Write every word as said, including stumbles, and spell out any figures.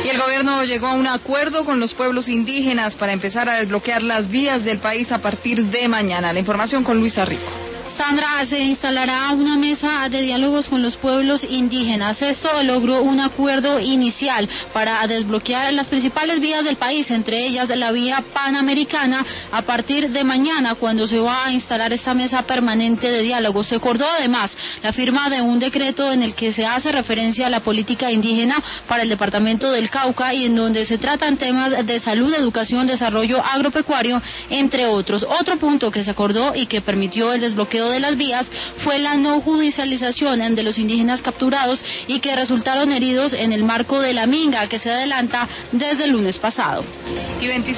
Y el gobierno llegó a un acuerdo con los pueblos indígenas para empezar a desbloquear las vías del país a partir de mañana. La información con Luisa Rico. Sandra, se instalará una mesa de diálogos con los pueblos indígenas. Esto logró un acuerdo inicial para desbloquear las principales vías del país, entre ellas la vía panamericana, a partir de mañana, cuando se va a instalar esta mesa permanente de diálogo. Se acordó además la firma de un decreto en el que se hace referencia a la política indígena para el departamento del Cauca y en donde se tratan temas de salud, educación, desarrollo agropecuario, entre otros. Otro punto que se acordó y que permitió el desbloqueo de las vías fue la no judicialización de los indígenas capturados y que resultaron heridos en el marco de la minga que se adelanta desde el lunes pasado. Y